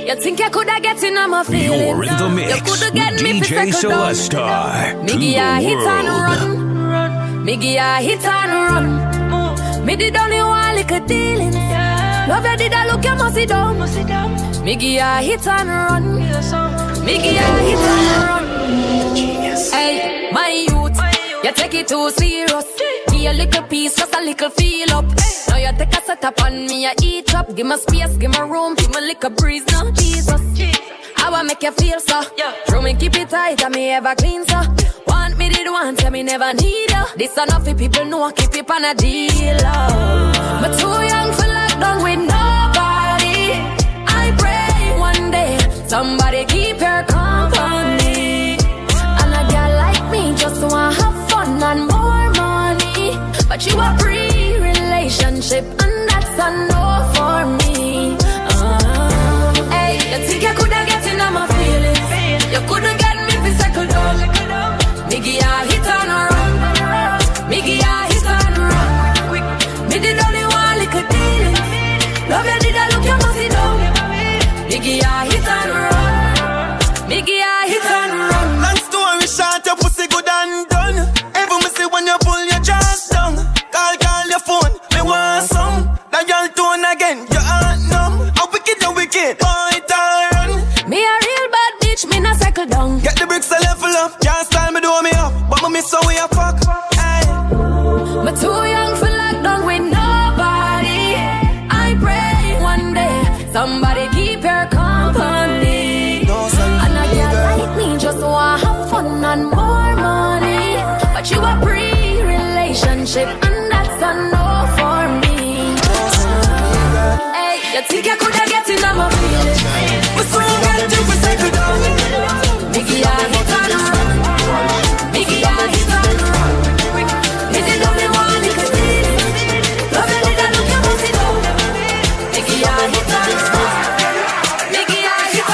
You think you coulda get in on my feelings? You're in the mix You coulda get with me DJ Celestar. Me give ya hit and run. Me give ya hit and run. Me did only one little dealings. Love you did I look you must sit down. Me give ya hit and run. Me give ya hit and run. Hey, my youth, you take it too serious. Give a little piece, just a little feel up. Now you take a set up on me, I eat up. Give me space, give me room, give me little breeze. Now Jesus, how I make you feel so? Throw me keep it tight, and me ever clean so. Want me did want, tell me never need you. This enough for people know, keep it on a deal. But too young for lockdown with nobody. I pray one day somebody keep your company. And a girl like me just wanna have fun and more money. But you a pre-relationship and that's a no for me. Hey, you think you coulda get in on my feelings? You coulda get me for settle down. Me give ya hit and run. Me give ya hit and run. Me did only one little deal. Love you did I look you must sit down. Me give ya hit and run. Me give ya hit and run. Long story short, your pussy good and done. Ever me see when you pull your chest down. Call your phone, me want some. That y'all tone again, you aren't numb. How wicked you wicked, boy turn. Me a real bad bitch, me not cycle down. Get the bricks a level up, can't style me do me up. But me miss how we a fuck, hey. But too young for lockdown with nobody. I pray one day somebody keep your company. No, and a girl like me just wanna have fun and more money. But you a pre-relationship and that's a no for me. Hey, you think you coulda get in on my feelings? But so you gotta do for cycle down. Biggie, I hit and run. Biggie, I hit and run. Me did only one little thing. Love you did I look you must sit down. Biggie, I hit and run. Biggie, I hit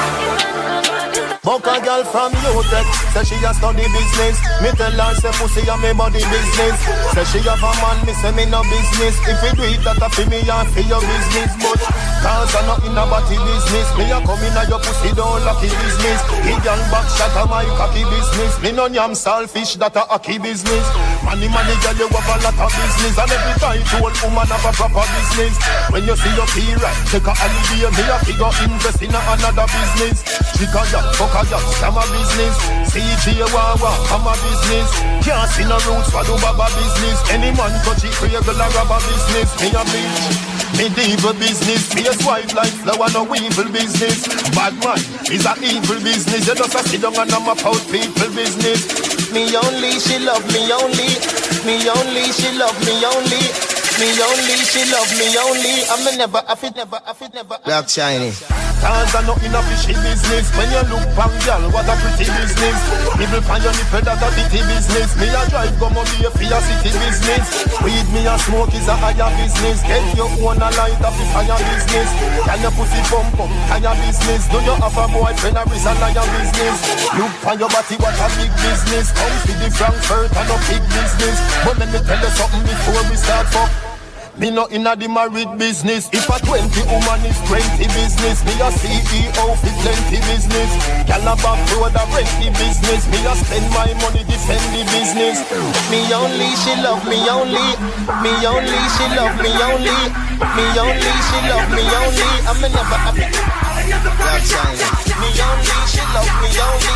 and run. Buck a girl from UTech, say she a study business. Me tell her say pussy a me body business. Say she have a man, me say me no business. If you do it that a fi me and fi your business. But cause I not in a body business. Me a come in a your pussy don't lucky business. He girl back shot a my cocky business. Me no yam selfish that a hockey business. Money girl you have a lot of business. And every time you old woman have a proper business. When you see your pee right, take a holiday. Me a figure invest in another business. Chica ya, fuck a ya, scam a business. CG Wawa, I'm a business. Can't see no roots for do baba business. Any man touch it, regular rubber business. Me a bitch, medieval business. Face white like flower, no evil business. Bad man is a evil business. You just a sit down and I'm about people business. Me only, she love me only. Me only, she love me only. Me only, she love me only. I'm never, I fit never. Black shiny. Cause I know in a fishy business. When you look pang girl, what a pretty business. People pan your nipple, that a bitty business. Me a drive come on be a fear city business. Weed me a smoke is a higher business. Get your own a light up if higher business. Can your pussy pump up, higher business. Do you have a boyfriend or is a liar business? Look pan your body, what a big business. Come to the Frankfurt and a big business. But let me tell you something before we start fuck. Me not inna the married business. If a 20 woman is 20 business. Me a CEO for plenty business. Gyal a back road a rent the business. Me a spend my money defend the business. Me only, she love me only. Me only, she love me only. Me only, she love me only. I'm never happy. Black shine. Me only, she love me only.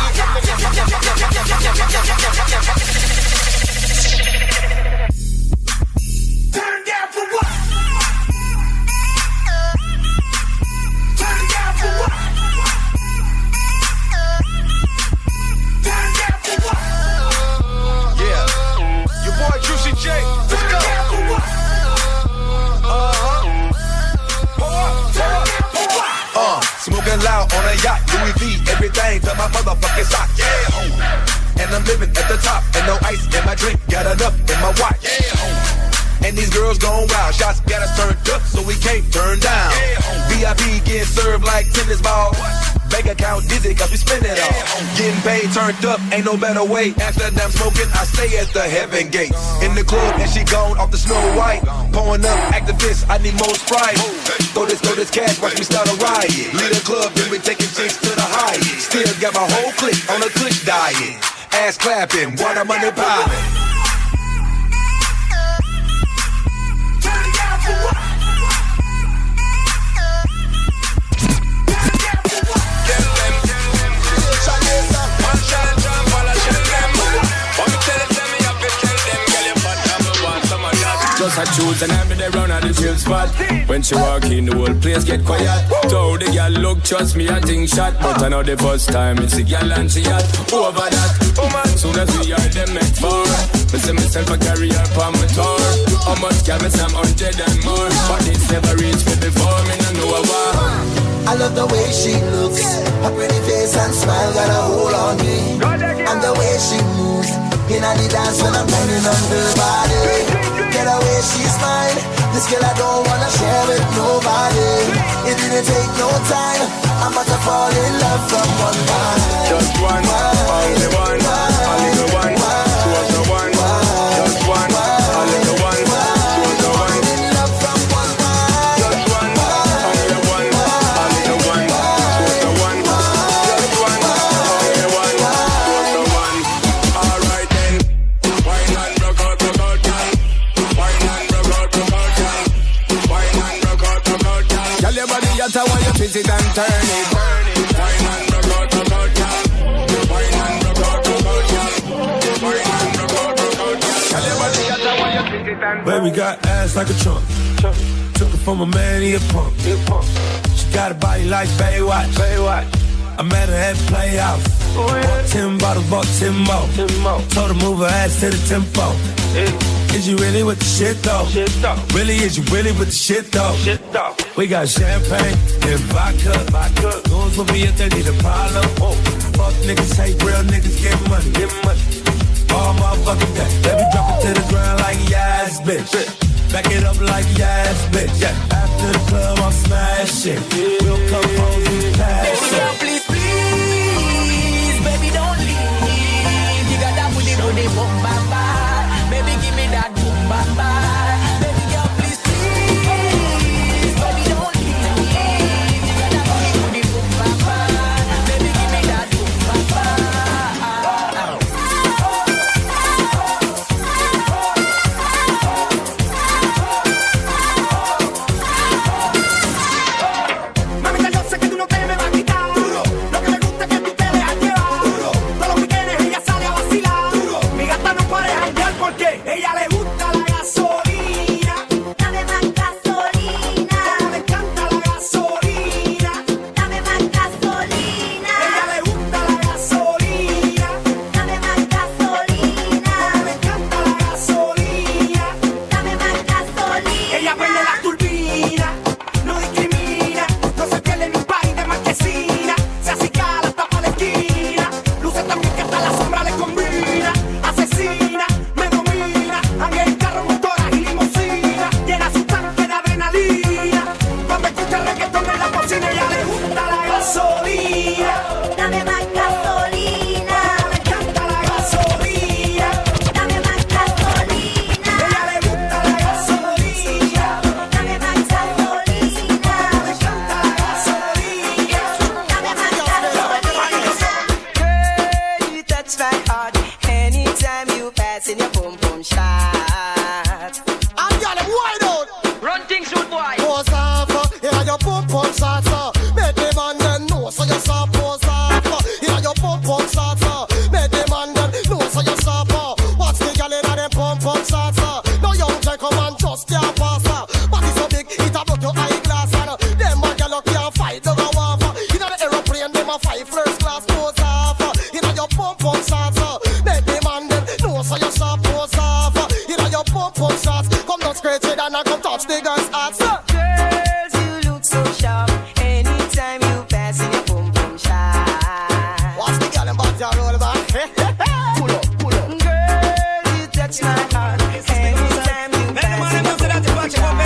Turn down for what? Turn down for what? Turn down for what? Yeah, your boy Juicy J. Let's go. Smoking loud on a yacht, Louis V, everything to my motherfucking sock. Yeah, and I'm living at the top, and no ice in my drink, got enough in my watch. Yeah, and these girls going wild, shots got us turned up, so we can't turn down. VIP getting served like tennis balls. bank account dizzy, cause we spend it all. Getting paid, turned up, ain't no better way. After that I'm smoking, I stay at the heaven gate. In the club, and she gone off the Snow White. Pouring up, activists, I need more Sprite. Throw this cash, watch me start a riot. Lead a club, then we taking chicks to the highest. Still got my whole clique on a Kush diet. Ass clapping, water money popping. Just I choose and every day round at the chill spot. When she walk in, the whole place get quiet. So the girl look, trust me, I think shot. But I know the first time it's the girl and she hot. Over that, soon as we are them met for. Me see myself a carry her on my tour. How much can me some 100 and more? But it's never reached me before, me no know a war. I love the way she looks. Her pretty face and smile got a hold on me. And the way she moves in the dance when I'm banging on her body. Get away, she's mine. This girl I don't wanna share with nobody. It didn't take no time. I'm about to fall in love from one man. Just one, only one, only one. She was the one. Just one, only the one. She was the one. In love from one man. Just one, only the one. Only the one. She was the one. Just one, only the one. She was the one. All right then. Wine and rock out, girl. Wine and rock out, girl. Wine and rock out, girl. Tell your body that I want you twist it and turn it. Wine and rock out, girl. Wine and rock out, girl. Wine and rock out, girl. Tell your body that I want you twist it and turn it. Baby got ass like a trunk. Took it from a man, he a punk. She got a body like Baywatch. I met her at Playhouse. Bought 10 bottles, bought 10 more. Told her move her ass to the tempo. Is you really with the shit though? Really, is you really with the shit though? We got champagne and vodka. Goons will be if they need a problem. Fuck niggas, hate real niggas, get money. All motherfucking day. Let me drop it to the ground like yes, bitch. Back it up like yes, bitch. After the club, I'll smash it. We'll come home and pass it. Baby girl, please, please, baby, don't leave. You got that booty, booty, boom, bam, bam. Baby, give me that boom, bam, bam. Baby girl, please, please, baby, don't leave. You got that booty, booty, boom, bam, bam. Baby, give me that boom, bam, bam.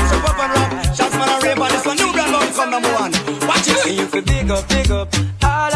Big up, all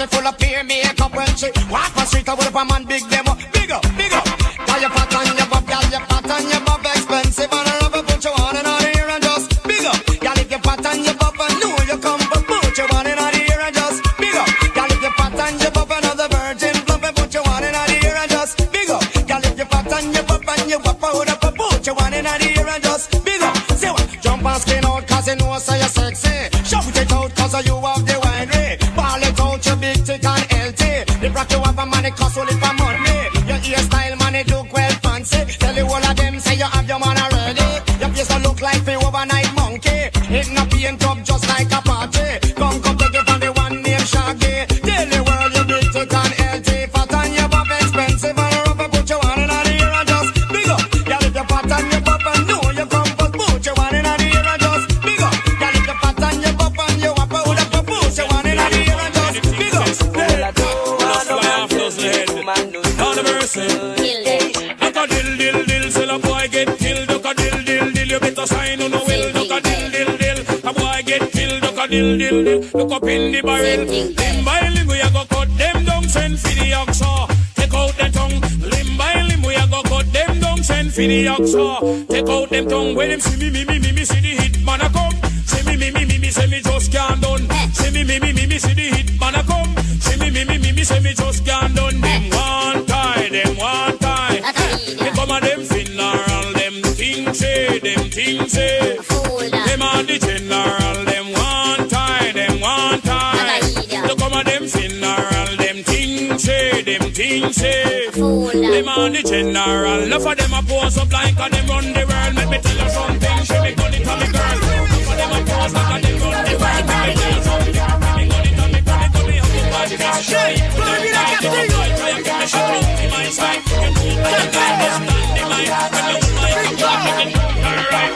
she full of peer makeup when she walk on street. I would have a man big them up, big up, big up. Got your pot on your butt, got your pot on your butt, expensive and a rubber, put you on and on here and just big up. Got if your pot on your butt, and know you come, but put you on and on here and just big up. Got if your pot on your butt, another virgin plump, and put you on and on here and just big up. Got if your pot on your butt, and you wap out up, and put you on and on here and just big up. Say what? Jump and skin out, cause you know so you're sexy. Shout it out, cause you have the winery. Ball it out, you big thick and healthy. The rock you have a money, cost only for money. Your hairstyle, man, it look well fancy. Tell you all of them, say you have your man already. Your face don't look like the overnight monkey. It not paint up just like a party. Come take it from the one named Shaggy. Tell the world you big thick and healthy. Fat on your butt, expensive and rubber, put you on and on here and just big up. You lift your fat on your butt and know you come but put you on and on here and just big up. You lift your fat on your butt and you wap out up, put you on and on here and just big up. Duck a dill dill dill, till a boy get killed. Duck a dill dill dill, you better sign on the will. Duck a dill dill dill, a boy get killed. Duck a dill dill dill, look up in the barrel. Limb by limb we a go cut them down, send for the oxa. Take out the tongue. Limb by limb we a go cut them down, send for the oxa. Take out them tongue. When them see me see the hit man a come. See me say me just can't done. See me see the hit man a come. See me say me just can't done. Them one tie, them one tie. They come a them funeral, them things say, them things say. Them are the general, them one tie, them one tie. They come a them funeral, them things say, them things say. Them are the general. Enough of them a pose up like a them run the world. Let me tell you something, she me gun it on me girl. Enough of them a pose like a them run the world. Let me tell you something, me gun it on me girl. Gun me up the body, that's right. Try and get me shot out in my side. You know I can't understand the mind. When you mind, I'm talking. Alright.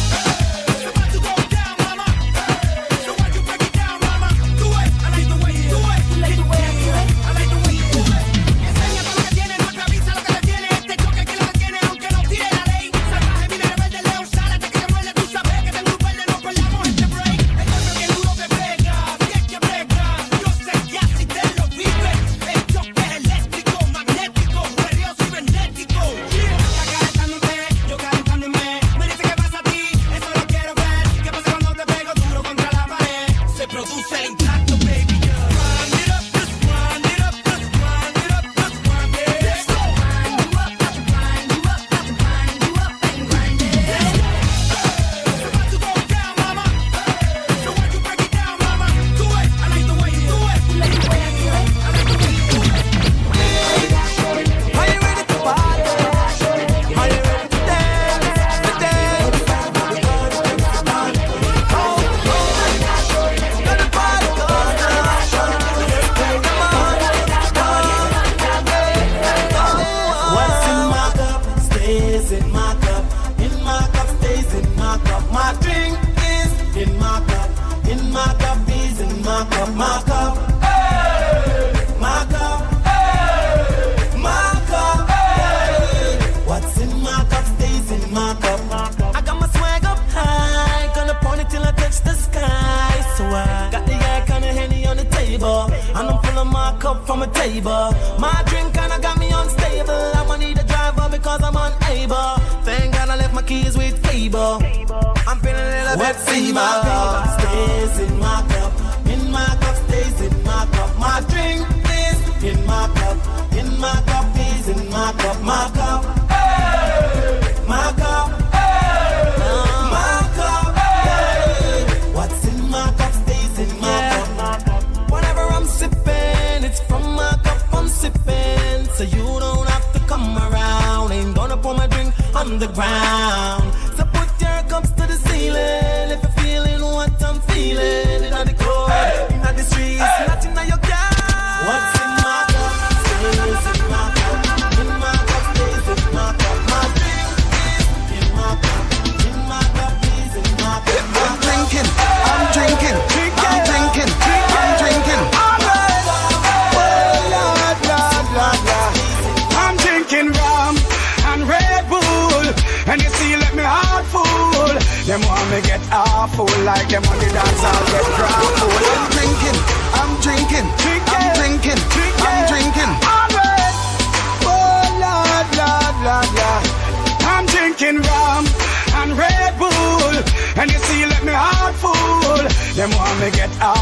Them want me get awful like them on the dance. I'll get grappled. I'm drinking.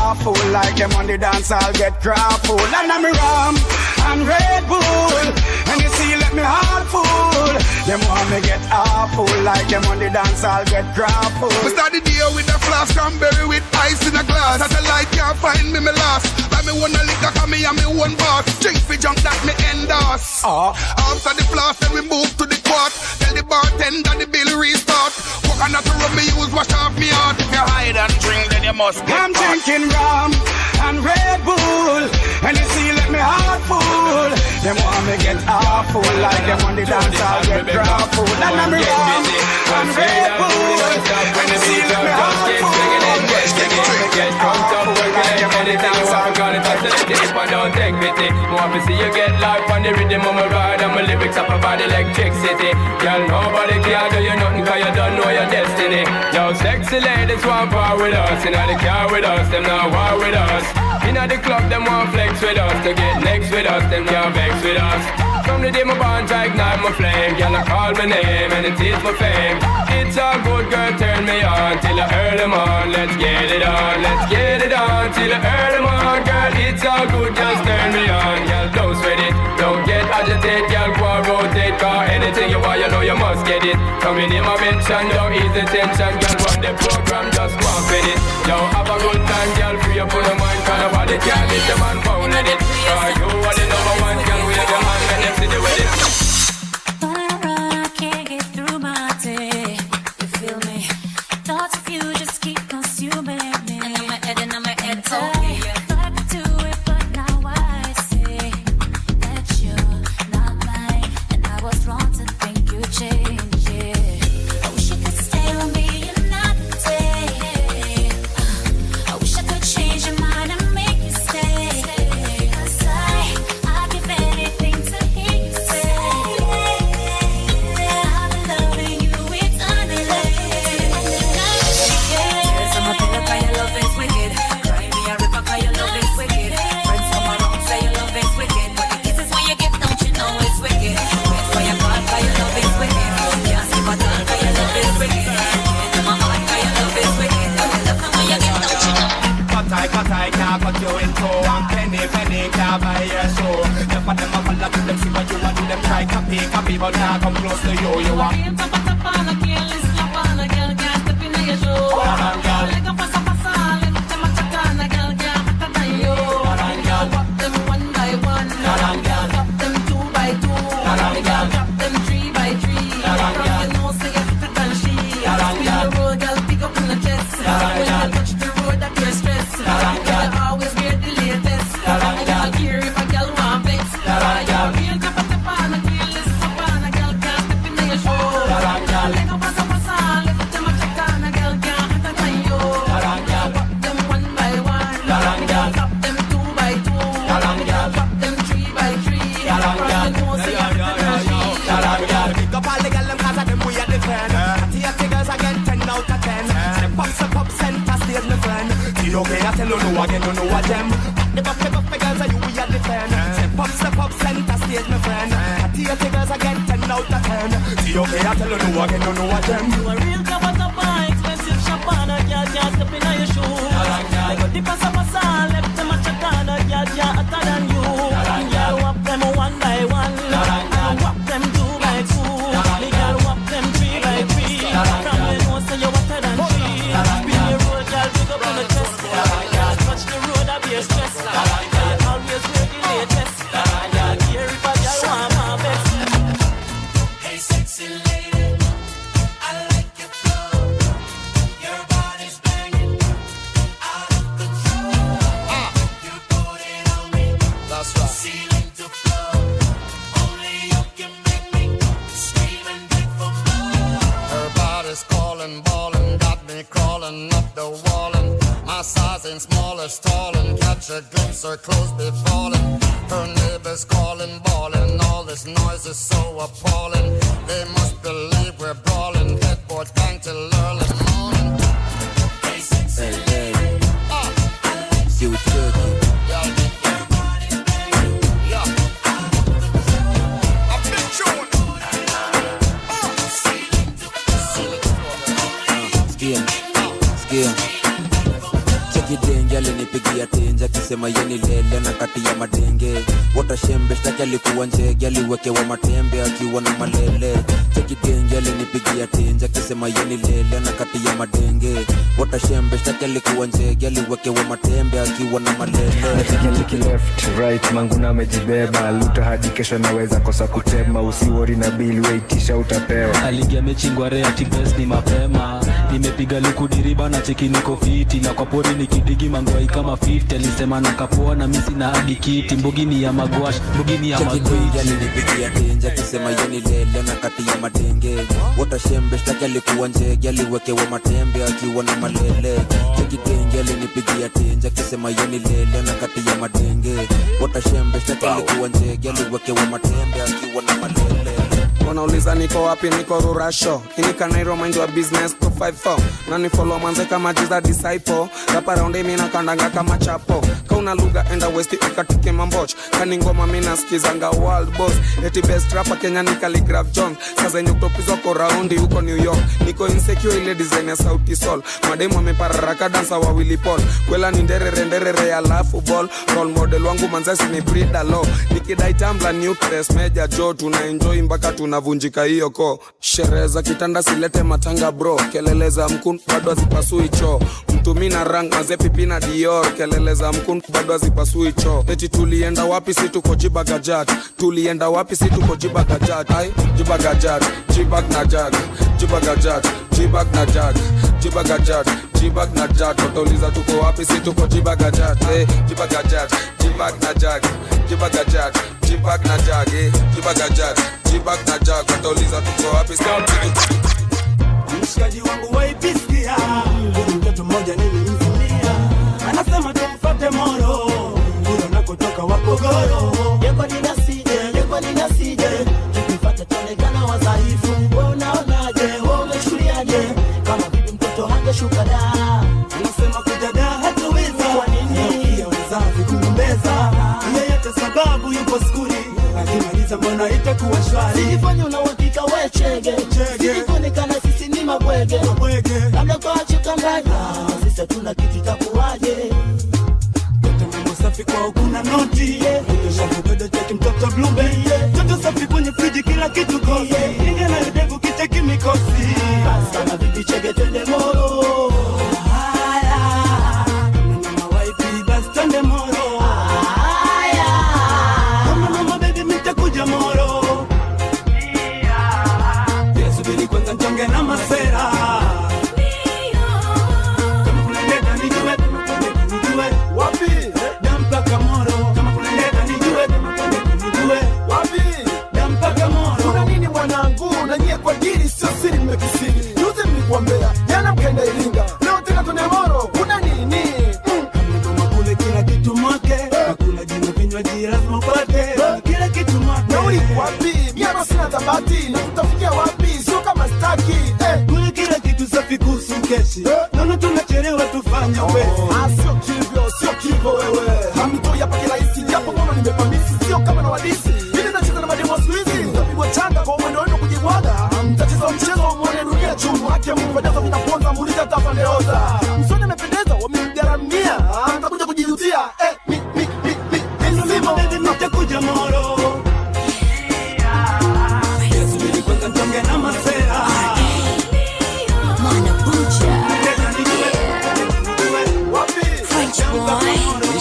awful. Like them on the dance, I'll get grappled. And I'm rum and Red Bull. And you see, let me heart full. Them want me get awful. Like them on the dance, I'll get grappled. We start the day with a flask, cranberry with ice in a glass. As a light can't find me, me lost. Like me one a liquor, cause me and me one boss. Drink for junk that me endorse. After the flask, then we move to the quart. Tell the bartender the bill restart. Coconut to rub me use, wash off me heart. If you hide and drink, then you must get I'm drinking rum and Red Bull. And you see, let me heart full. Them want me get awful. Like them on the dance, I'll get grappled. And I'm rum and Red Bull. And you see, let me heart full. Get drunk up, working anytime. I'm gonna touch the tip and don't take pity. Want to see you get life on the rhythm of my ride. And my lyrics up about electricity. Girl, nobody can do you nothing cause you don't know your destiny. Yo, sexy ladies want power with us. In the car with us, them not war with us. In the club, them want flex with us. To get next with us, them can't vex with us. From the day my bond, I ignite my flame. Girl, I call my name and it is my fame. It's all good, girl, turn me on till I earn them on. Let's get it on, let's get it on till I earn them on. Girl, it's all good, just turn me on. Girl, don't sweat it, don't get agitated. Girl, go and rotate, cause anything you want, you know you must get it. Coming in my mention, don't ease the tension. Girl, run the program, just go and fit it. Yo, have a good time, girl, free up on the mind. Cause nobody can miss the man pounding it. Cause you are the number one, girl, we have your hand and them see the way it. I can't get through my day. You feel me? Thoughts of you just keep consuming me. And on my head, thought to do it, but now I say that you're not mine, and I was wrong to think you changed. Yeah. I wish you could stay with me and not stay. I wish I could change your mind and make you stay. 'Cause I'd give anything to hear you say I've been loving you eternally. Yes, I'm a pillar 'cause your love is wicked. Cry me a river 'cause your love is wicked. Friends come around say your love is wicked, but the kisses when you give, don't you know it's wicked. Wait for your call 'cause your love is wicked. Can't sleep at all 'cause your love is wicked. In my heart 'cause your love is wicked. Don't you love me when you give, don't you know? Cut I can't cut you in two. And penny can't buy your soul. Enough of them a follow to them, see what you want to them. Try copy, but now come close to you. You want okay, I tell you no again, you know what them. The buff figures are you, we are defend. Step up, center stage, my friend. Tear figures again, 10 out of 10. See, okay, I tell you no again, you know what them. You a real cover top expensive champagne, girl, can't step in your shoe. Like a dip as a passal, left them a chacana, girl, can't hotter than you. Girl, whop them one by one, and whop them two by two. Me girl, whop them three by three. From the nose, so you hotter than she. Spin your road, girl, pick up on the chest. Touch the road, I be a stress. Always wear the latest. Here if a girl want my best. Hey, sexy lady, I like your flow. Your body's banging, out of control. You put it on me, that's right. Ceiling to floor. Only you can make me scream and beg for more. Her body's calling, ballin', got me crawling up the wallin'. My size ain't small as tallin', catch a glimpse, her clothes be fallin'. Her neighbors calling, ballin', all this noise is so appalling. They must believe we're brawling, headboard bang till early morning. Hey, sexy lady, I like See what's good. your body's banging, out of control. I've been chewing. Ceiling to floor. Skill. Take it in, girl, and if you akisema yeni lele na kati ya madenge. Wota shembe shtaki alikuwa njege aliwekewa matembe akiwa na malele. Cheki genge alinipigia tenje akisema yeni lele na kati ya madenge. Wota shembe shtaki alikuwa njege aliwekewa matembe akiwa na malele. Cheki left right manguna amejibeba luta hadi kesho naweza kosa kutema. Usiwori na bill waitisha utapewa. Aligia mechi ngware ati best ni mapema. Nimepiga luku diriba na cheki niko fiti. Na kwa pori nikidigi mangwai kama 50. Alisema nakapoa na misi na hadi kiti. Mbugini ya magwash, mbugini ya magwai. Alinipigia tenje akisema yeni lele na kati ya madenge. Wota shembe shtaki alikuwa njege aliwekewa matembe akiwa na malele. Cheki genge alinipigia tenje akisema yeni lele na kati ya madenge. Wota shembe shtaki alikuwa njege aliwekewa matembe akiwa na malele. Wanauliza niko wapi, niko Rurasho. Inika Nairo mind your business 254. Nani follow manze kama Jesus disciple. Rapa round me na kandanga kama chapo. Kauna lugha enda west ikatike mamboch. Kani ngoma mimi nasikizanga world boss. Eti best rapper Kenya ni Calligraph Jones. Sasa yenye kutopizo kwa raundi huko New York. Niko insecure ile design ya Sauti Sol. Mademu wamepararaka dansa wa Willy Paul. Kwela ni nderere ya lafu ball. Role model wangu manzesi ni Brida Law. Nikidai Tumblr Nucleus Major Joe. Tuna enjoy mpaka tunavunjika hiyo ko. Sherehe za kitanda silete matanga bro. Kelele za mkun bado hazipasui choo. Mtumina rank mazepi pina Dior. Kelele za mkun bado hazipasui choo. Eti tulienda wapi si tuko Jibagajat. Tulienda wapi si tuko Jibagajat. Ai Jibagajat, Jibag na jag. Jibagajat, Jibag na jag. Jibagajat, Jibag na jag. Watauliza tuko wapi si tuko Jibagajat. Jibagajat, Jibag na jag. Jibagajat, Jibag na jag. Jibagajat, Jibag na jag. Watauliza tuko wapi si tuko. Mshikaji wangu waipisikia. Mtoto mmoja nilimzimia. Anasema tumfuate Moro. Nguro nakotoka Wapogoro. Yeko ninasije. Tukifata tonekana wadhaifu. Wewe unaonaje? Wewe umeshuliaje? Kama vipi mtoto hangeshuka da. Anasema kujada hatuweza. Kwa nini? Pia wazazi kumbeza. Yeyote sababu yupo skuli. Akimaliza mbona itakuwa shwari. Silifanya unauhakika we chege. Silikuonekana sisi ni mabwege. Labda kwa chukanganya. Sisi tuna kitu takuwaje. Safi kwa ukuna noti Kutosha kudodo cheki mtoto Blueberry Toto safi kwenye friji kila kitu kosi Inge na yudevu kicheki mikosi Basi kama vipi chege twende Moro Haya Kama mama waipi basi twende Moro Haya Kama mama baby mitakuja Moro Yesu bili kwanza mchonge na masera Kama kunendeka nijue Wapi? Kama kunendeka nijue Wapi? Dampaka Moro Kuna nini mwanangu? Na nyie kwa diri sio siri mmekisiri. Yuzi mlikuambea jana mkaenda Iringa. Leo tena tune Moro. Kuna nini? Kama kule kila kitu mwake. Hakuna jina vinywaji lazima upate. Kila kitu mwake. Na uli wapi? Miano sina tabati. Na tutafikia wapi? Sio kama staki. Kule kila kitu safi kuhusu keshi. Nono tunachelewa tufanya wezi. Sio kivyo wewe. Hamtoi hapa kirahisi. Japo mama nimepamisi. Sio kama na wadisi. Hili nacheza na mademo siku hizi. Utapigwa changa kwa mwendo wenu kujibwaga. Mtacheza mchezo wa mwone dunia chungu. Haki ya Mungu vajaza vinaponza. Muuliza tafa ndeoza. Msoni amependeza. Wamemgaramia. Mtakuja kujijutia. Sima baby mtakuja Moro. Yesu bili kwanza mtonge na masera. Mana Buja. Wapi? French boy.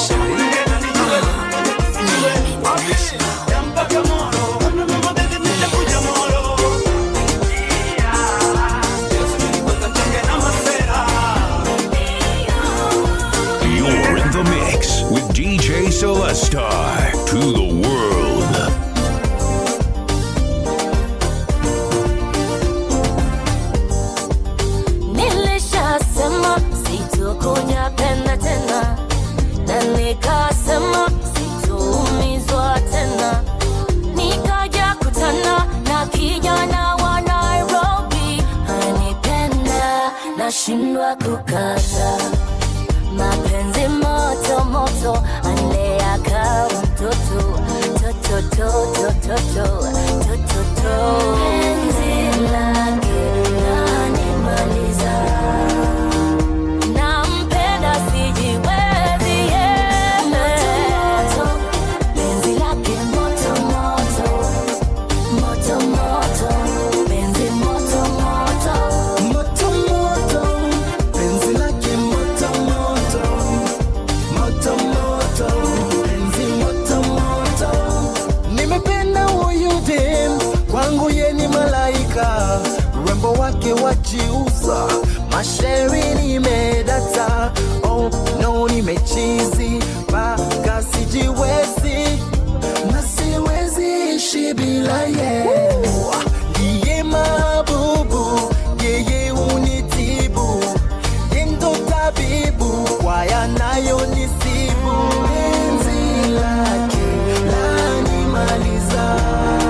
You're in the mix with DJ Celestar to the world. Nilishasema sitokunya penda tena. Na nikasema sitoumizwa tena. Nikaja kutana na kijana wa Nairobi. Anipenda nashindwa kukata. Mapenzi moto moto anlea kama mtoto. Penzi lake lanimaliza. Nampenda sijiwezi yeye. Mungu ye ni malaika, urembo wake wajiuza, mashairi nimedata, oh no nimechizi, mpaka sijiwezi, na siwezi ishi bila ye. Ndiye mabubu, yeye unitibu, yendo tabibu, kwa yanayo nisibu, penzi lake lanimaliza.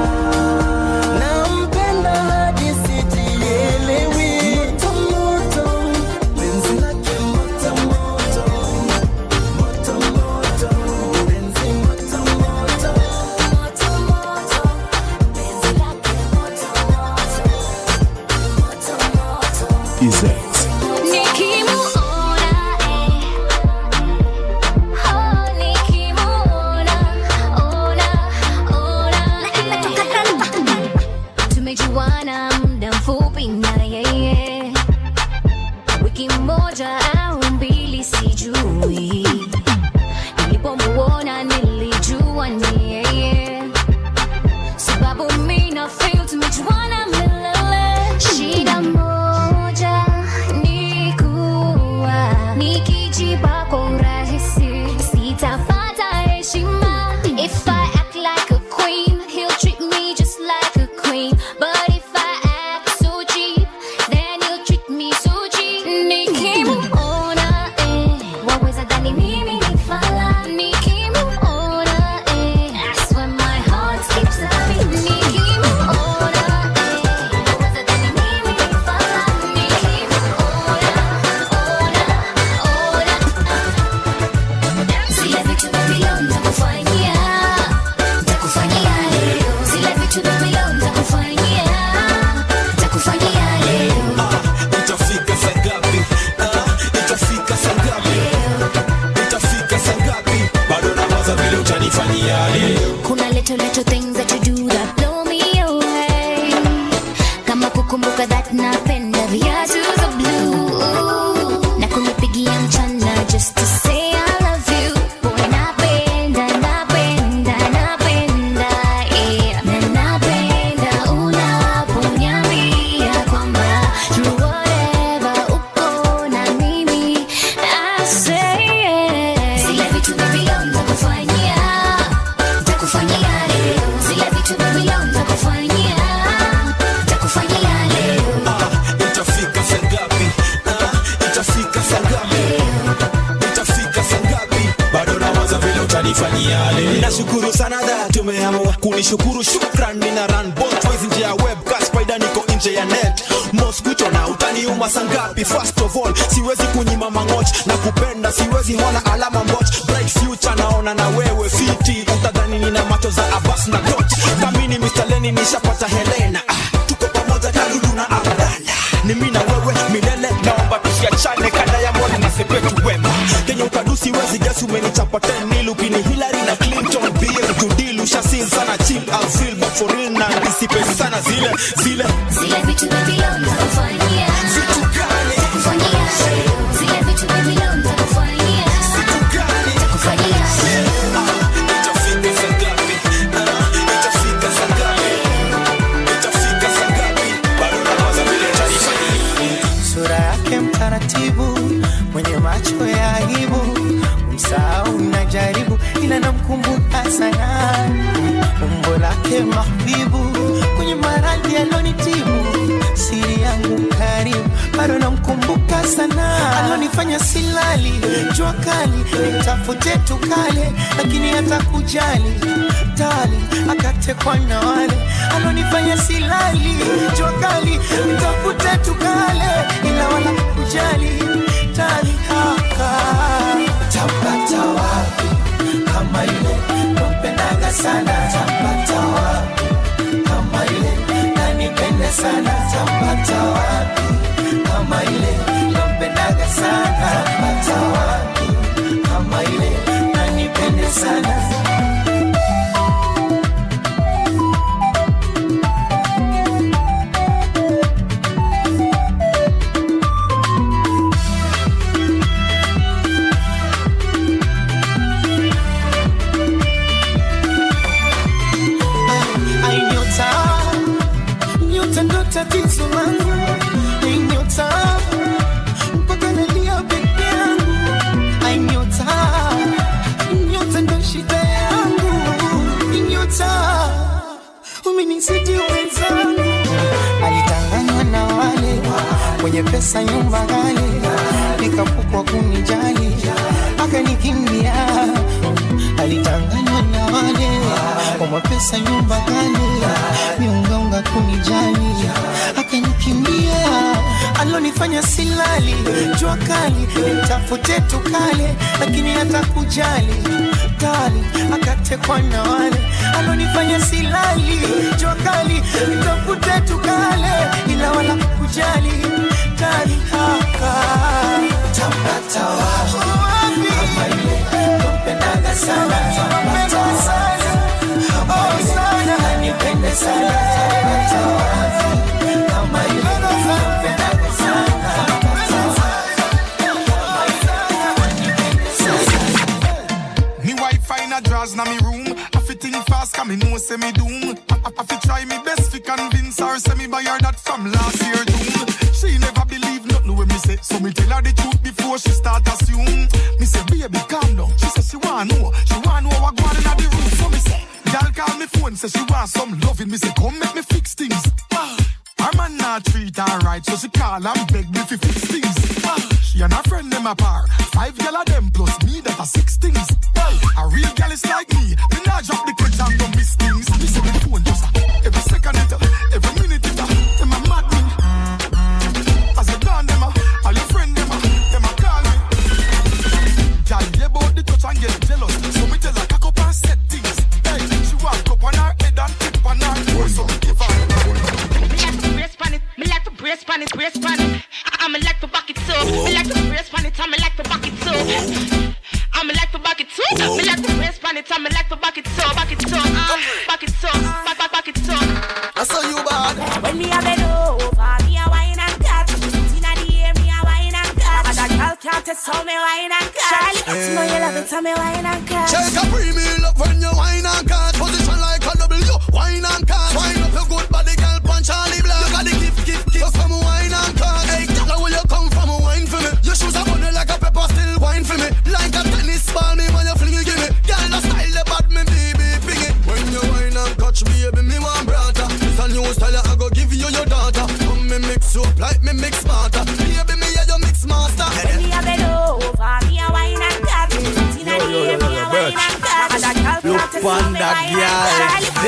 Tumejuana muda mfupi na yeye, wiki moja au mbili sijui, nilipomuona nilijua ni yeye, sababu mimi na feel tumejuana milele. Shida moja ni kuwa nikijipa kwa urahisi sitapata heshima. If I act like a queen, he'll treat me just like a queen. But if I act so cheap, then he'll treat me so cheap. Nikimuona waweza dhani mimi ni fala. Nikimuona I swear my heart skips a beat. Nikimuona waweza dhani mimi ni fala. Nikimuona zile vitu Babylon nakufanyia, takufanyia leo. Zile vitu Babylon takufanyia, takufanyia leo. Itafika saa ngapi? Itafika saa ngapi? Itafika saa ngapi? Bado nawaza vile utanifanyia leo. Kuna little things that you do that blow me away, kama kukumbuka that napenda viatu za blue na kunipigia mchana just to say I love you. Boy napenda, napenda, napenda, yeah. Na napenda unaponiambia kwamba through whatever uko na mimi, I say yeah. Zile vitu Babylon takufanyia, takufanyia leo. Zile vitu Babylon takufanyia, takufanyia leo. Itafika saa ngapi? Itafika saa ngapi? Itafika saa ngapi? Bado nawaza vile utanifanyia leo. Nashukuru sana that tumeamua kunishukuru, shukran. Nina run both ways, nje ya webcast, spider niko nje ya net. Mosquito na utaniuma saa ngapi? First of all, siwezi kunyima mangoch na kupenda, siwezi hola alama mboch. Bright future naona na wewe fiti, utadhani nina macho za Abbas na Dodge. Kamini Mr. Lenny nishapata Helena, tuko pamoja Kalulu na Abdalla. Ni mimi na wewe milele, naomba tusiachane, kada ya mbona na sepetu wema. Kenya ukadusi wezi guess umenichapa 10 nilu pini Hillary na Clinton Bill tundilu shasil sana chill I'll feel but for real na dissipate sana zile vitu Babylon takufanyia, vitu gani takufanyia leo. Zile vitu Babylon takufanyia, takufanyia leo. Itafika saa ngapi? Itafika saa ngapi? Itafika saa ngapi? Bado nawaza vile utanifanyia. Sura yake mtaratibu, mwenye macho ya aibu, msahau najaribu, ila namkumbuka sana. Umbo lake mahbibu, kwenye maradhi alonitibu, siri yangu karibu, bado namkumbuka sana. Alonifanya silali, jua kali, nitafute tukale, lakini hata kujali tali, akatekwa na wale. Alonifanya silali, jua kali, nitafute tukale, ila wala kujali tali haka. Tapata wapi kama ile nampendaga sana? Tapata wapi kama ile nanipende sana? Tapata wapi kama ile nampendaga sana? Tapata wapi kama ile nanipende sana? Queen City wenzangu. Alitanganywa na wale kwenye pesa nyumba ghali, nikapukwa kunijali akanikimbia. Alitanganywa na wale kwa pesa nyumba ghali, miungaunga kunijali akanikimbia. Alonifanya silali, jua kali, nitafute tukale, lakini hata kujali kali, akatekwa na wale. Alonifanya silali, jua kali, nitafute tukale, ila wala kujali kali haka. Tampata wapi kama ile kumpendaga sana, tampata sana, oh sana, nipende sana. Tampata wapi kama ile kumpendaga sana, me Wi-Fi in a drawers na me room. I fit in fast, cause me know say me doom. I fit try me best fi convince her, say me buy her that from last year June. She never believe nothing when me say, so me tell her the truth before she start assume. Me say, baby, calm down. She say she want know what going on in the room. So me say, girl call me phone, say she want some loving. Me say, come make me fix things. Her man not treat her right, so she call and beg me fi fix things. She and her friend them apart, 5 gal of them plus me that are 6 things. A real gal is like me not drop the kids and don't miss things. Me say my phone just every second it, every minute it, them a mad me. As you done them, all your friend them a call me. Gal hear about the touch and get jealous, so me tell her cock up and set things. Hey, she walk up on her head and tip on her toe, so me give her. Me like to brace pan it, brace pan it. I'm like to back it too. Me like to brace pan it, I'm like to back it too. I'm like to back it too. Me like to brace pan it, I'm like to back it too, back it too, back it too, back it too. I saw you bad. When me a bend over, me a wine and cut. Inna the air, me a wine and cut. And that girl can't test how me wine and cut. Charlie, you know you love it, tell me wine and cut. Shake a premium up when you wine and cut. Position like a W, wine and cut. Wine up your good body, girl, punch Charlie Black. You got the gift. Come wine and cut. Hey, girl, where you come from? Wine for me. Your shoes are bunny like a pepper, still wine for me. Like a tennis ball, me when you fling it, give me. Girl, the style the bad, me baby, bring it. When you wine and catch me, baby, me want brother. It's a new style, I go give you your daughter. Come me mix you up like me mix smarter. Baby, me yeah, you mix master. When me a bend over, me a wine and cut. Inna the air, me a wine and cut. And that girl can't test how me wine and cut.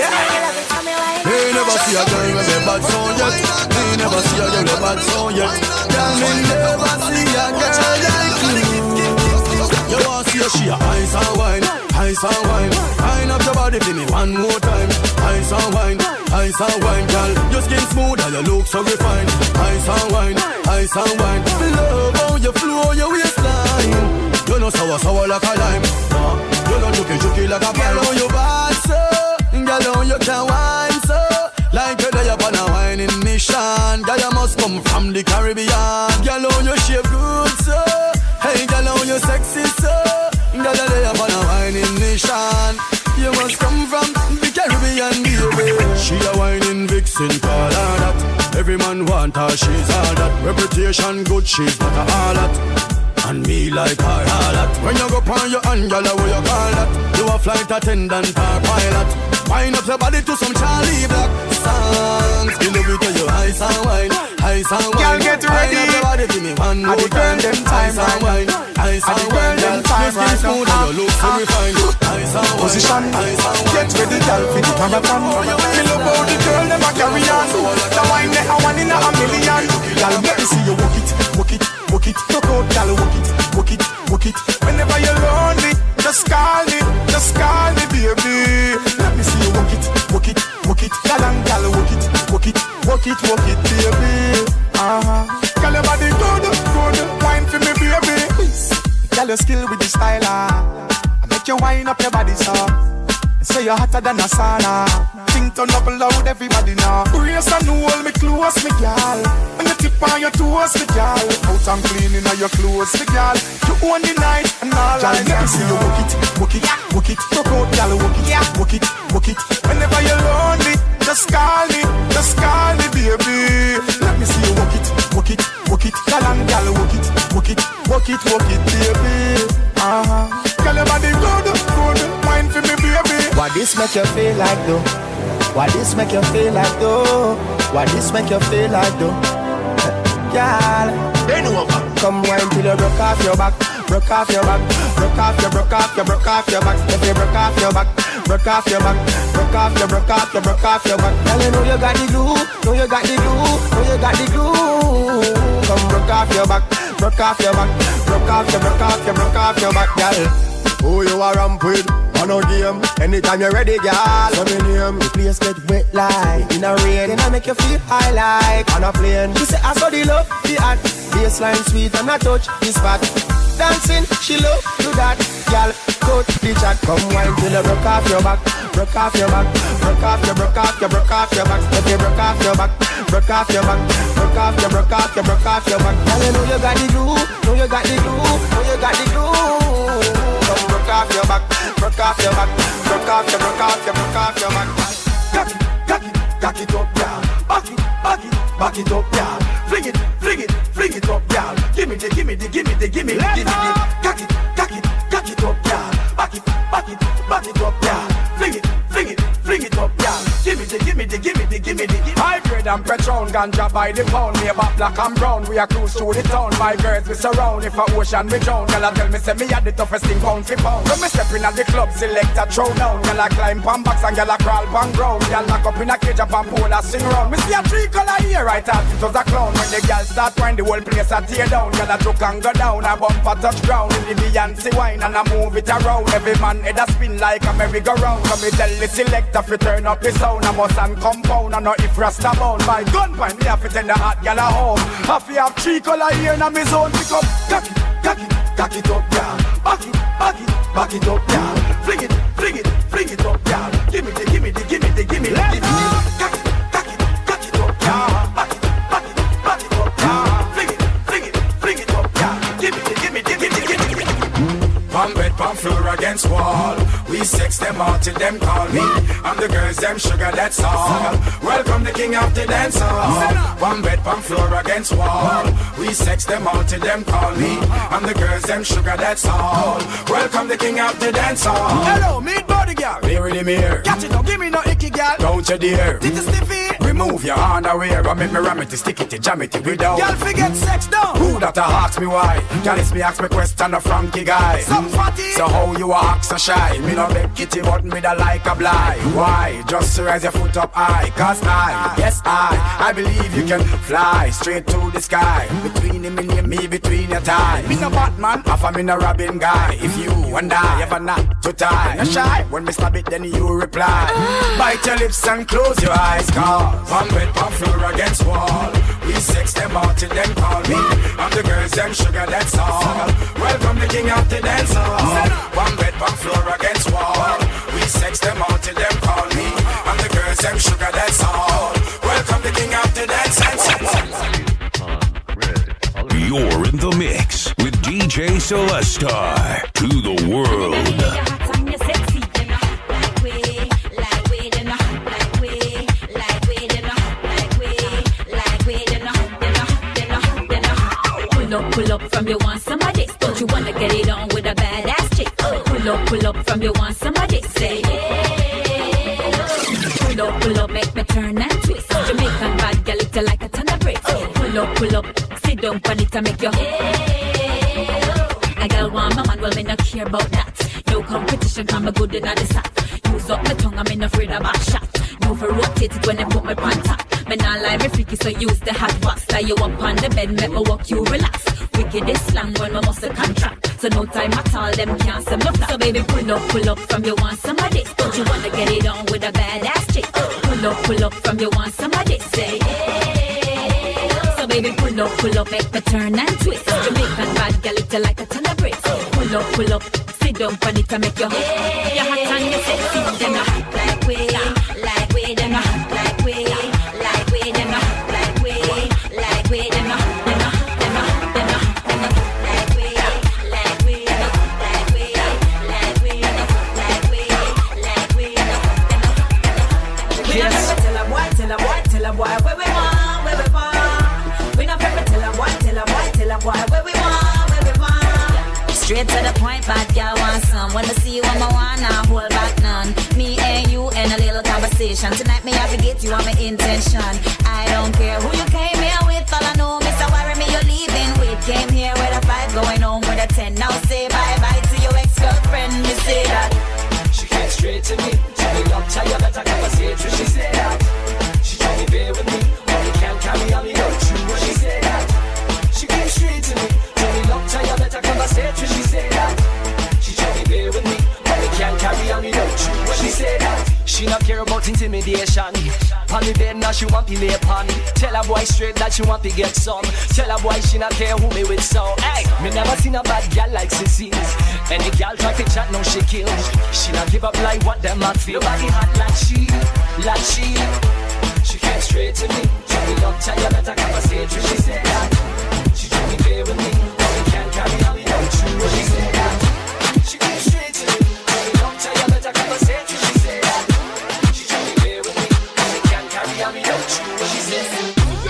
Hey, never see a girl with a bad sound yet. Hey, never see a girl with a bad sound yet. Girl, me never see a girl like you. You want to see a she a ice and wine, ice and wine. Wine up your body for me one more time. Ice and wine, girl. Your skin smooth and your look so refined. Ice and wine, ice and wine. Love how you flow your waistline. You know sour like a lime. You know juky like a pine. Girl, you bad so. Girl, how you can wine so. Like you're there upon a whining mission. Girl, you must come from the Caribbean. Girl, how you shape good so. Hey, girl, how you sexy so. Girl, you're there upon a whining mission. You must come from the Caribbean, baby. She a whining vixen, call her that. Every man want her, she's all that. Reputation good, she's not a harlot. And me like her harlot. When you go on your hand, girl, what you call that? You a flight attendant or pilot. Wind up your body to some Charlie Black songs. You love it to your ice and wine, ice and wine. Girl, get ready. Wind up your body to me one more time. Ice and wine, ice and wine. Your skin smooth and your look so refined. Ice and wine, position, ice and wine. get ready, girl, for the marathon. Me love how the girl them a carry on. The wine they a one in a million. Girl, let me see you walk it, walk it, walk it. Talk out, girl, walk it, walk it, walk it. Whenever you're lonely, just call me, baby. Let me see you walk it, walk it, walk it. Girl and girl, walk it, walk it, walk it, walk it, baby. Girl, your body good, wine for me, baby. Girl, your skill with the style, I make you wine up your body, so. Say you're hotter than a sauna. Think turn up loud, everybody now. Brace and hold me close, me girl. When you tip on your toes, me girl. Out and cleaning on your clothes, me girl. You own the night and all night. Let me see you walk it, walk it, walk it. Talk out, girl, walk it, walk it, walk it. Whenever you're lonely, just call me, baby. Let me see you walk it, walk it, walk it. Girl and girl, walk it, walk it, walk it, walk it, baby. Girl, your body good, wine for me, baby. What this make you feel like though? Why this make you feel like though? Why this make you feel like though? Girl, bend over. Come wine till you broke off your back. Broke off your back. Broke off your back. If you broke off your back. Broke off your back. Broke off your back. Girl, you know you got the glue. Know you got the glue. Know you got the glue. Come broke off your back. Broke off your back. Broke off your back, girl. Who you are ramp with? On no game. Anytime you're ready, girl. So me name. The place get wet like in a rain. Then I make you feel high like on a plane. She say I saw the love, the act. Baseline sweet and I touch the spot. Dancing, she love do that. Girl, go to the chat. Come wine till you broke off your back. Broke off your back. Broke off your back. If you broke off your back. Broke off your back. Broke off your back. Girl, you know you got the glue. Know you got the glue. Know you got the glue. Come broke off your back. Broke off your back. Broke off your back. Cock it up, girl. Back it up, girl. Fling it up, girl. Give me the. Cock it up, girl. Back it up, girl. Fling it up, girl. Give me the. High grade and Patron, ganja by the pound. Me about black and brown, we are cruise through the town. My girls we surround, if a ocean we drown. Girl I tell me say me had the toughest thing pound for pound. When me step in at the club, select a throw down. Girl I climb pan box and girl I crawl pan ground. Girl lock up in a cage up and pole a sing round. Me see a 3 color here, right out it was a clown. When the girl start wine, the whole place a tear down. Girl I joke and go down, a bumper touch ground. In the Beyonce wine and I move it around. Every man head a spin like a merry-go-round. So me tell the selector fi turn up the sound. I must and compound and not if Rasta bound. My gun point me have to tend the hot gal a home. Have to have 3 color here in my zone. Pick up, cock it up, girl. Back it up, girl. Fling it up, girl. Give me the. Cock it up, girl. Back it up, girl. Fling it up, girl. Give me the. Palm bed, palm floor against wall. We sex them out till them call me. I'm the girls, them sugar, that's all. Welcome the king of the dance hall. Palm bed, palm floor against wall. We sex them out till them call me. I'm the girls, them sugar, that's all. Welcome the king of the dance hall. Hello, meet body girl. Here in the mirror. Catch it, don't give me no icky girl. Don't you dare. Did you stiffy? Remove your underwear and make me ram it, stick it, jam it without. Girl, forget sex down. Who that ask me why? Girl, it's me ask me question a Frankie guy. Some fatty. So how you act so shy? Me no beg kitty but me da like a blind. Why? Just to raise your foot up high. Cause I believe you can fly straight to the sky. Between him and me, between your thighs. Me no Batman, half a me no Robin guy. If you and I ever not to tie, no shy. When me stab it then you reply. Bite your lips and close your eyes. Cause palm bed, palm floor against wall. We sex them out till them call me. I'm the girls, them sugar, that's all. Welcome the king of the dance hall. Palm bed, palm floor against wall. We sex them out till them call me. I'm the girls, them sugar, that's all. Welcome the king of the dance hall. You're in the mix with DJ Celestar to the world. Pull up from you want somebody. Don't you wanna get it on with a badass chick? Pull up from you want somebody. Say yeah. Pull up, make me turn and twist. Jamaican bad girl, it's like a ton of bricks. Pull up, sit down on it and make your a girl want my man, well me not care about that. No competition, come a good in the sack. Use up my tongue, I'm in afraid of a shot. No for rotate it when I put my pants up. Me not lie, me freaky, so use the hot box. Tie you up on the bed, make me walk you relax. Wicked is slang when my muscle contract. So no time at all, them can't say me flat. So baby, pull up from you want somebody. Don't you wanna get it on with a badass chick? Pull up from you want somebody. Say yeah. So baby, pull up, make me turn and twist. Jamaican bad girl, it's like a ton of bricks. Pull up, sit down on it and make your you're hot and you're sexy. Then I hot like way, then I hot like way, then I hot like way, then I hot. Tell a boy where we want, where we want. We not ever tell a boy where we want, where we want. Straight to the point, bad girl want some. When I see you, I'm a wanna hold back none. Me and you in a little conversation. Tonight me have to get you on my intention. I don't care who you came here with. All I know, Mr. Worry me, you're leaving with. Came here with a 5, going home with a 10. Now say bye-bye to your ex-girlfriend. Me say that. She came straight to me. Tell me love, tell you that I can't say it. She said that. She tried to bear with me. Only can't carry on me, not true. When she said that. She came straight to me. Tell me love, tell you that I can't say it. She said that. She tried to bear with me. Only can't carry on me, not true. When she said that. She not care about intimidation. On the bed now she want to lay upon. Tell a boy straight that she want to get some. Tell a boy she not care who me with so. Hey, me never seen a bad girl like Sissy. Any girl try to chat, now she kill. She not give up like what them a feel. Nobody hot like she, like she. She came straight to me. Tell me love, tell you that I can't say it. She said that. She try to play with me. But we can't carry on me, don't true. She said that. She came straight to me. Tell me love, tell you that I can't say it. She said that. She try to play with me. But we can't carry on me, don't true. She said that.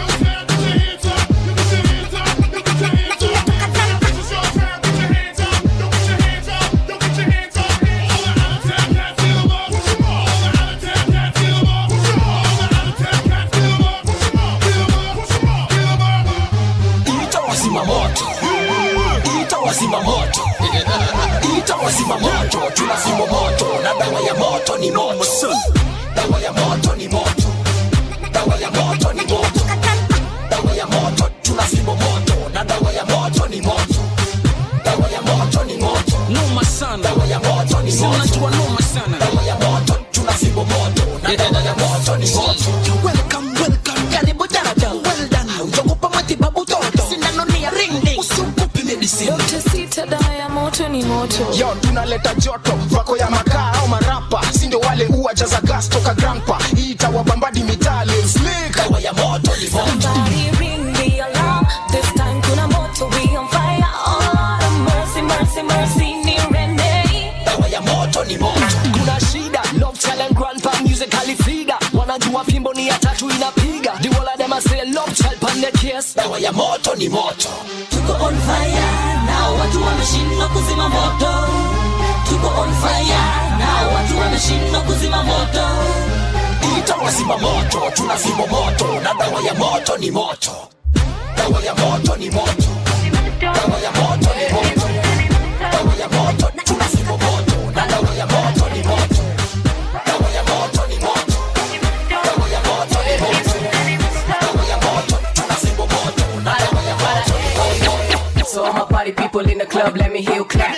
Itawazima moto, itawazima moto, tunazima moto, na dawa ya moto ni moto, dawa ya moto ni moto, dawa ya moto ni moto, dawa ya moto, tunazima moto, na dawa ya moto ni moto, dawa ya moto ni moto, noma sana, dawa ya moto ni moto, unajua noma sana, dawa ya moto, tunazima moto, na dawa ya moto ni moto. Welcome, welcome, karibu dada, well done, ujogopa matibabu toto, sindano ni ya ring ding, usiogope medicine. Sita dawa ya moto ni moto. Yo, tunaleta joto, vako ya makaa au marapa. Sindo wale uwa jaza gas toka grandpa. Ita wabambadi mitali, slick. Dawa ya moto ni moto. Somebody ring the alarm. This time kuna moto, we on fire. Oh Lord of mercy, mercy, mercy, ni Rene. Dawa ya moto ni moto. Kuna shida, love talent, grandpa, musically feeder. Wanajua fimbo ni ya tatu inapiga. The whole of them a say love child pan the case. Dawa ya moto ni moto. Tuko on fire, now watu wameshindwa kuzima moto. Tuko on fire, now watu wameshindwa kuzima moto. Itawazima moto, tunazima moto, na dawa ya moto ni moto. Dawa ya moto ni moto. Dawa ya moto ni moto. Dawa ya moto, tunazima moto, na dawa ya moto ni moto. Dawa ya moto ni moto. Dawa ya moto ni moto. Dawa ya moto, tunazima moto, na dawa ya moto ni moto. So all my party people in the club, let me hear you clap.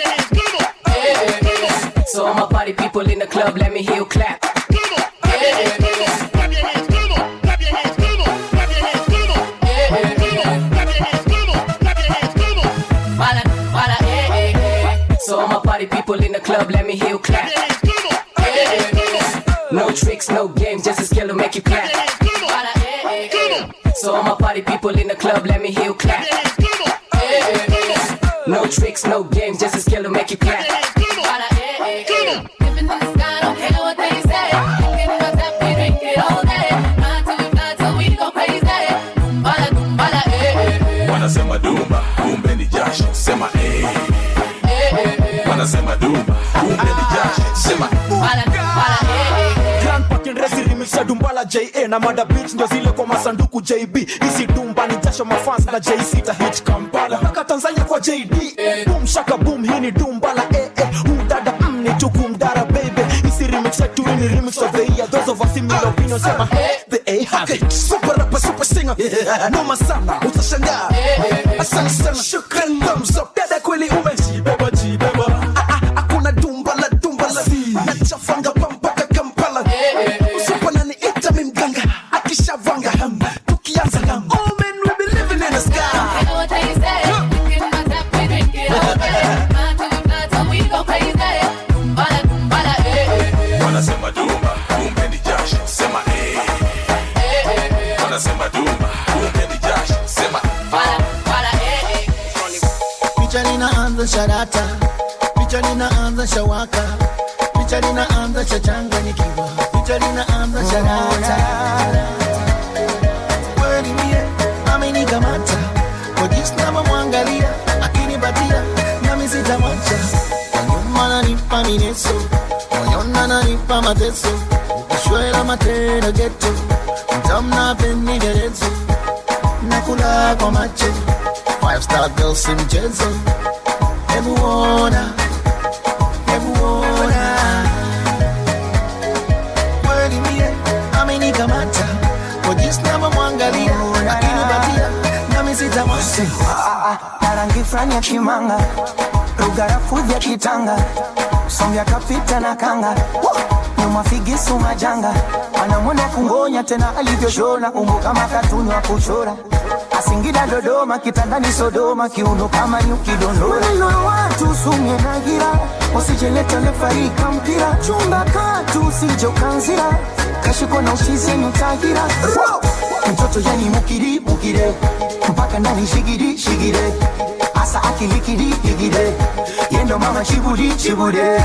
So all my party people in the club, let me hear you clap. So all my party people in the club, let me hear you clap. No tricks, no games, just a skill to make you clap. So all my party people in the club, let me hear you clap. No tricks, no games, just a skill to make you clap. Living in the sky, don't care what they say. Drinking in my tap, we drink it all day. Fly till we go crazy. Dumbala, dumbala, Wanasema dumba, kumbe ni jasho, sema Wanasema dumba, kumbe ni jasho, sema Grandpa Kinresi remix ya Dumbala J.A. na Mada Beats ndio zile kwa masanduku JB. Isi dumba ni jasho mafans na J.C. ta hit Kampala mpaka Tanzania kwa JD. Boom shaka boom, hii ni Dumbala Udada ni tukumdara baby. Isi remix ya tu ni remix of the year. Those of us similar opinions sema the A have it. Super rapper, super singer, noma sana, utashangaa. Asante sana, shukran, thumbs up. Dada kweli umejibeba, jibeba. Hakuna Dumbala, Dumbala nachafanga pampaka Kampala. Usipana ni ita mimganga akishavanga tukianza lam. Oh man, we be living in the sky. what they say. Drinking in my tap, we drink it all day. Fly till we go crazy. Dumbala, dumbala, Wanasema dumba, kumbe ni jasho, sema Wanasema dumba, kumbe ni jasho, sema Picha linaanza sharata, picha linaanza shawaka, picha linaanza chachanganyikiwa, picha linaanza sharata. Kweli mie amenikamata, kwa jinsi ninavyomwangalia akinipatia nami sitamwacha. mateso ukishwela matena ghetto mtamna peni gerezo nakula kwa macho 5-star girls si mchezo emuona kweli mie amenikamata kwa jinsi navyomwangalia akinipatia nami sitamwasi na rangi frani ya kimanga rugarafu vya kitanga sombya kapita na kanga nyuma figisu majanga anamwona kungonya tena alivyoshona umbo kama katuni wa kuchora Asingida Dodoma kitandani Sodoma kiuno kama nyuki dondora Nilo watu sumye na gira Usicheleta lefarika mpira Chumba katu usije ukanzira Kashiko na uchize nutahira Mtoto yani mukire Mpaka ndani shigire Asa akilikidi Yendo mama chibude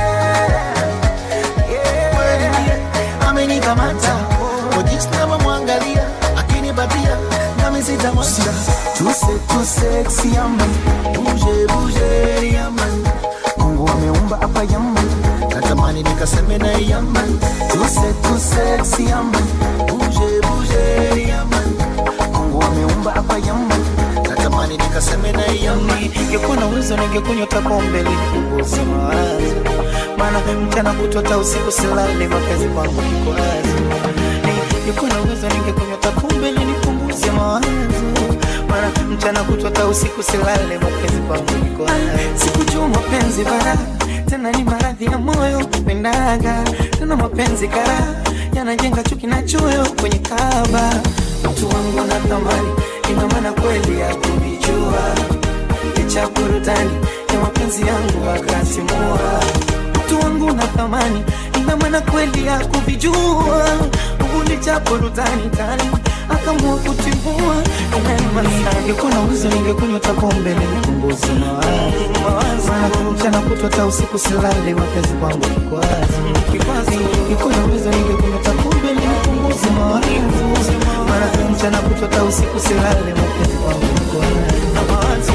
Amenikamata Ojisna mwangalia Akinipatia Nami sitamwasi Too sexy yaman Bouge yaman Mungu ameumba hapa yaman Natamani nikaseme na yaman Too sexy yaman Bouge yaman Mungu ameumba hapa yaman Natamani nikaseme na yaman Ningekuwa na uwezo ningekunywa pombe nikupunguze mawazo Maana mchana kutwa usiku silale mapenzi kwangu kiko wazi Ningekuwa na uwezo ningekunywa pombe nikupunguze mawazo Maana mchana kutwa usiku silale mapenzi kwangu kiko wazi Sikujua mapenzi bara tena ni maradhi ya moyo pendaga tena mapenzi kara yanajenga chuki na choyo kwenye kaba mtu wangu na thamani ina maana kweli ya kuvijua licha burudani ya mapenzi yangu akasimua mtu wangu na thamani ina maana kweli ya kuvijua licha burudani tani akamua kutimua ningekuwa na uwezo ningekunywa pombe nipunguze mawazo mchana kutwa usiku silale mapenzi kwangu kikwazi ningekuwa na uwezo ningekunywa pombe nipunguze mawazo maana mchana kutwa usiku silale mapenzi kwangu kikwazi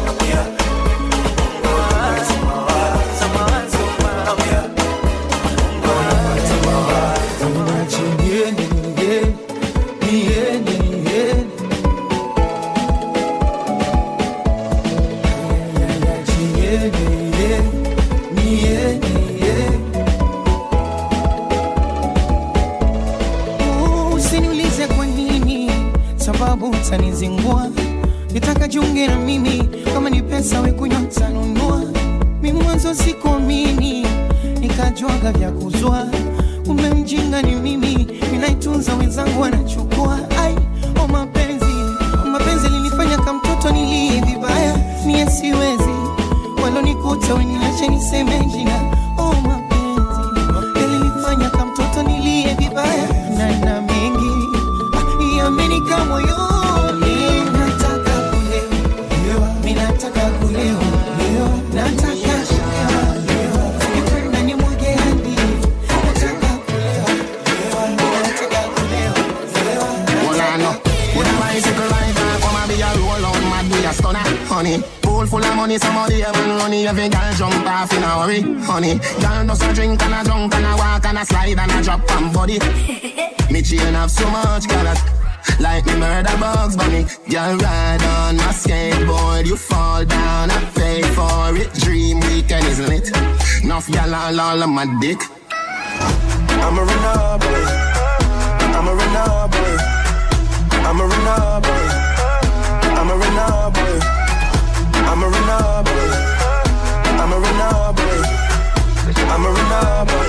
Usiniulize kwa nini, sababu utanizingua. Nitaka jiunge na mimi, kama ni pesa we kunywa utanunua. Mimi mwanzo sikuamini, nikajuaga vya kuzua. Umemjinga ni mimi, ninaitunza wenzangu wanachukua. Ai, oh mapenzi linifanya kama mtoto nilie vibaya. Mie siwezi, walonikuta weniache niseme jina. Oh mapenzi linifanya kama mtoto nilie vibaya. Na mengi yamenika moyoni. Nataka kulewa, mimi nataka kulewa, nataka kulewa, ukipenda ni mwage hadi. Nataka kulewa, nataka kulewa. Well, I know. With a bicycle rider, come and be a roll on, mad be a stunner, honey. Pool full of money, somebody even money. Every girl jump off in a hurry, honey. Girl does a drink and a drunk and a walk and a slide and a drop on body. Me chain have so much color, like me murder bugs bunny. Girl ride on my skateboard, you fall down, I pay for it. Dream weekend, isn't it? Enough girl all on my dick. I'm a runner boy, I'm a runner boy, I'm a runner boy, I'm a runner boy, I'm a runner boy, I'm a runner boy, I'm a runner boy.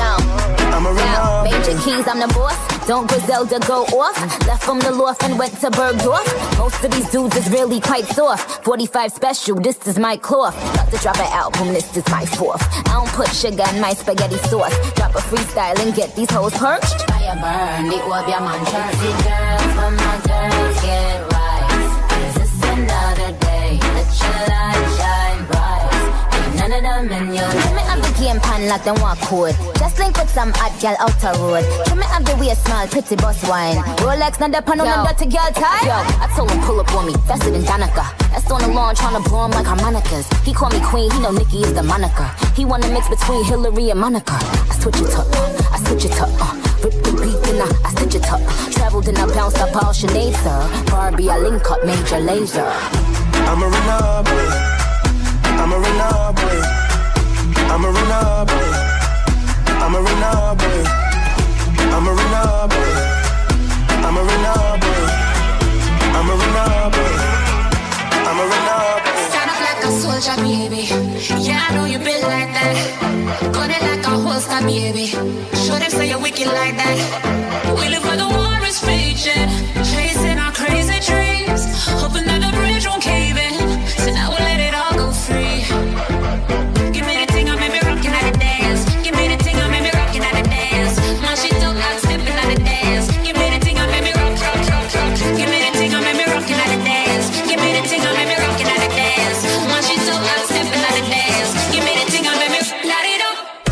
Yo, Major Keys, I'm the boss. Don't Griselda go off. Left from the loft and went to Bergdorf. Most of these dudes is really quite soft. 45 special, this is my cloth. About to drop an album, this is my fourth. I don't put sugar in my spaghetti sauce. Drop a freestyle and get these hoes perched. Fire burn, the orb, your man churchy girls, but my girls get right. Is this another day? Let your light shine bright. Ain't none of them menu. Let me have the game pan like them walk code. Just link with some hot girl out the road. Let me have the way small, pretty boss wine. Rolex, not the pan on them dirty girl tie. Yo, I told him pull up on me, faster than Danica. That's on the lawn, tryna blow him like harmonicas. He call me queen, he know Nikki is the moniker. He wanna mix between Hillary and Monica. I switch it up, I switch it up. Rip the beat, then I stitch it up. Traveled and I bounced up all Sinead, sir. Barbie, I link up Major Lazer. I'm a renegade boy. I'm a renegade boy. I'm a renegade boy. I'm a renegade boy. I'm a renegade boy. I'm a renegade boy. I'm a renegade boy. I'm a renegade boy. Stand up like a soldier, baby. Yeah, I know you built like that. Gun it like a holster, baby. Show them say you're wicked like that. We live where the war is raging, chasing our crazy dreams, hoping that the bridge won't cave in. So now we'll let it all go free. Give me the thing, I made me rockin' at the dance. Give me the thing, I made me rockin' at the dance. Now she don't like stepping at the dance. Give me the thing, I made me rock, rock, rock, rock. Give me the thing, I made me rockin' at the dance. Give me the thing, I made me rockin' at the dance. Now she don't like stepping at the dance. Give me the thing, I made me light it up.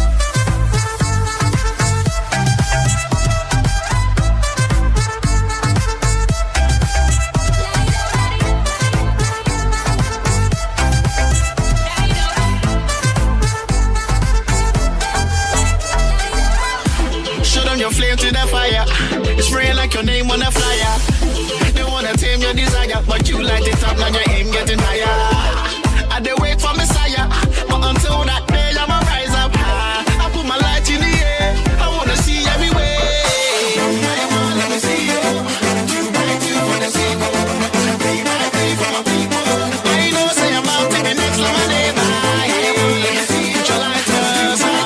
Your flame to the fire. It's spraying like your name on a flyer. They wanna tame your desire, but you light it up, now your aim getting higher. I dey wait for Messiah, but until that day I'ma rise up high. I put my light in the air, I wanna see everywhere. Let me see you. Do right you for the sequel. Be my day for my people. I know say I'm out to the next level, my neighbor. Let me see you. Put your lighters on.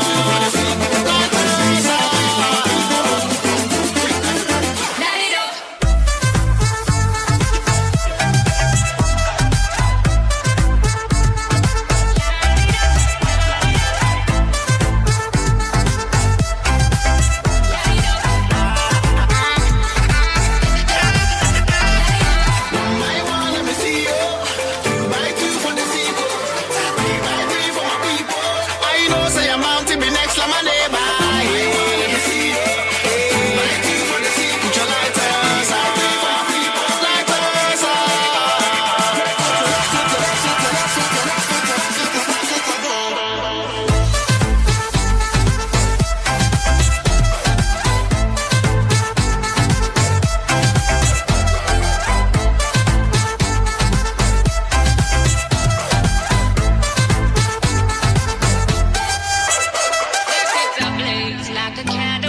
Like a candle.